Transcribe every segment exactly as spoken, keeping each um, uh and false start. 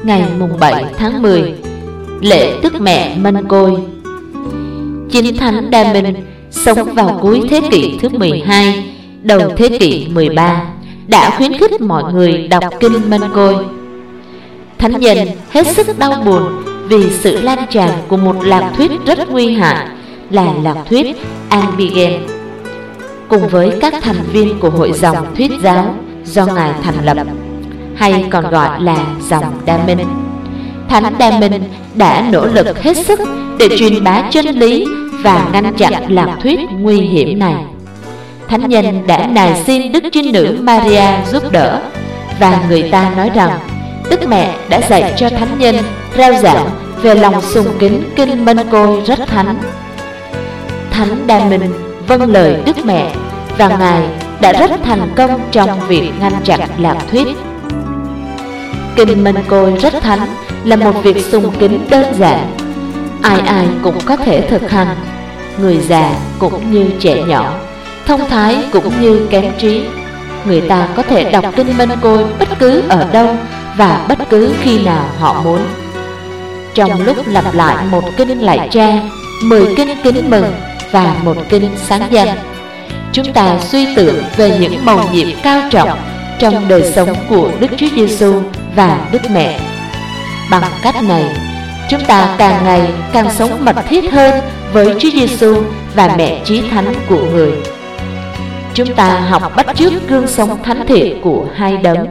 ngày mùng bảy tháng mười, lễ Đức Mẹ Mân Côi. Chính Thánh Đa Minh sống vào cuối thế kỷ thứ mười hai, đầu thế kỷ mười ba, đã khuyến khích mọi người đọc kinh Mân Côi. Thánh nhân hết sức đau buồn vì sự lan tràn của một lạc thuyết rất nguy hại là lạc thuyết Albigen, cùng với các thành viên của hội dòng thuyết giáo do Ngài thành lập, hay còn gọi là dòng Đa Minh. Thánh Đa Minh đã nỗ lực hết sức để truyền bá chân lý và ngăn chặn lạc thuyết nguy hiểm này. Thánh nhân đã nài xin Đức Trinh Nữ Maria giúp đỡ, và người ta nói rằng Đức Mẹ đã dạy cho thánh nhân rao giảng về lòng sùng kính kinh Mân Côi rất thánh. Thánh Đa Minh vâng lời Đức Mẹ, và Ngài đã rất thành công trong việc ngăn chặn lạc thuyết. Kinh Mân Côi rất thánh là một việc sùng kính đơn giản, ai ai cũng có thể thực hành, người già cũng như trẻ nhỏ, thông thái cũng như kém trí. Người ta có thể đọc kinh Mân Côi bất cứ ở đâu và bất cứ khi nào họ muốn. Trong lúc lặp lại một kinh lạy cha, mười kinh kính mừng và một kinh sáng danh, chúng ta suy tưởng về những mầu nhiệm cao trọng trong đời sống của Đức Chúa Giêsu và Đức Mẹ. Bằng cách này, chúng ta càng ngày càng sống mật thiết hơn với Chúa Giêsu và Mẹ Chí Thánh của Người. Chúng ta học bắt chước gương sống thánh thiện của hai đấng.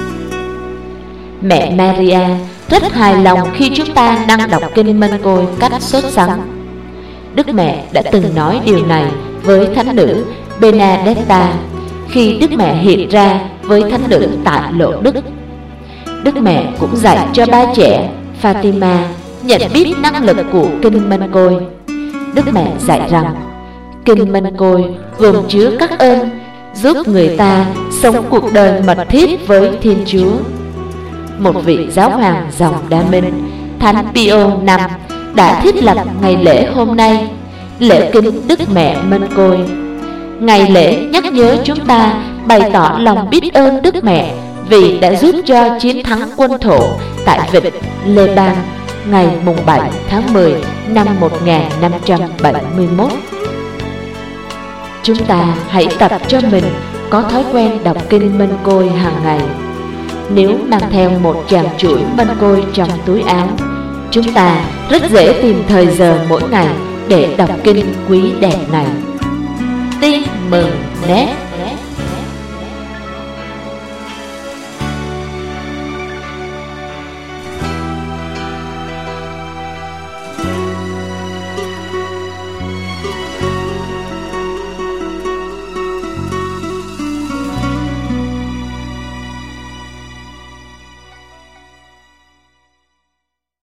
Mẹ Maria rất hài lòng khi chúng ta năng đọc kinh Mân Côi cách sốt sắng. Đức Mẹ đã từng nói điều này với thánh nữ Benedetta khi Đức Mẹ hiện ra với thánh nữ tại Lộ Đức. Đức Mẹ cũng dạy cho ba trẻ Fatima nhận biết năng lực của kinh Mân Côi. Đức Mẹ dạy rằng kinh Mân Côi gồm chứa các ơn giúp người ta sống cuộc đời mật thiết với Thiên Chúa. Một vị giáo hoàng dòng Đa Minh, Thánh Pio năm, đã thiết lập ngày lễ hôm nay, lễ kính Đức Mẹ Mân Côi. Ngày lễ nhắc nhớ chúng ta bày tỏ lòng biết ơn Đức Mẹ vì đã giúp cho chiến thắng quân thổ tại vịnh Lê-ban ngày mùng bảy tháng mười năm một nghìn năm trăm bảy mươi mốt. Chúng ta hãy tập cho mình có thói quen đọc kinh Mân Côi hàng ngày. Nếu mang theo một tràng chuỗi Mân Côi trong túi áo, chúng ta rất dễ tìm thời giờ mỗi ngày để đọc kinh quý đẹp này. Tin mừng nét.